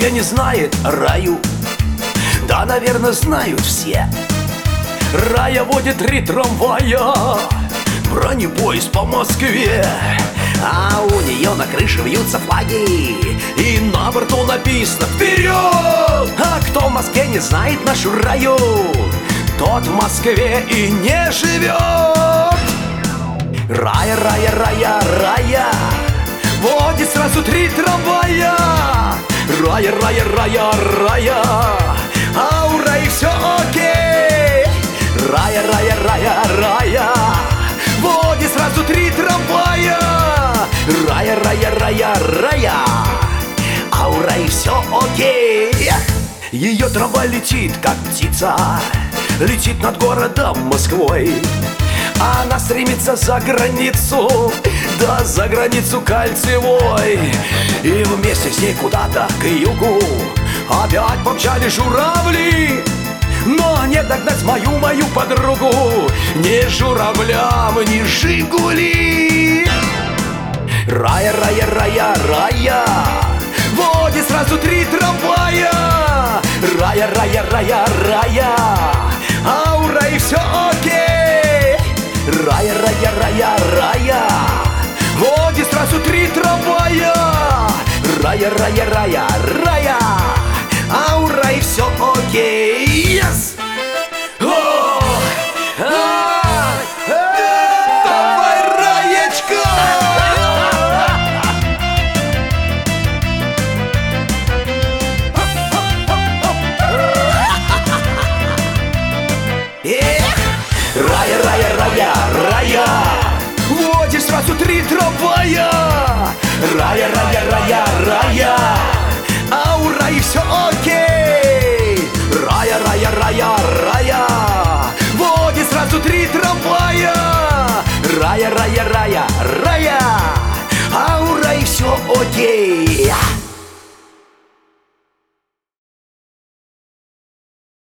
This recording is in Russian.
Москве не знает раю? Да, наверное, знают все. Рая водит 3 трамвая, бронепоезд по Москве. А у нее на крыше вьются флаги, и на борту написано «Вперед!» А кто в Москве не знает нашу раю, тот в Москве и не живет. Рая, рая, рая, рая водит сразу 3 трамвая. Рая, рая, рая, рая, а у раи все окей. Рая, рая, рая, рая водит сразу 3 трамвая. Рая, рая, рая, рая, а у раи все окей. Ее трамвай летит, как птица, летит над городом Москвой. Она стремится за границу, да за границу кольцевой. И вместе с ней куда-то к югу опять помчали журавли. Но не догнать мою подругу ни журавлям, ни Жигули. Рая, рая, рая, рая водит сразу 3 трамвая. Рая, рая, рая, рая, а у раи все окей. Рая, рая, рая, рая водит сразу 3 трамвая. Рая, рая, рая, рая, а у раи все окей. Yes! Давай, Раечка! Рая, рая, рая, рая водит сразу 3 трамвая. Рая, рая, рая, рая, а у раи все окей. Рая, рая, рая, рая водит сразу 3 трамвая. Рая, рая, рая, рая, а у раи все окей.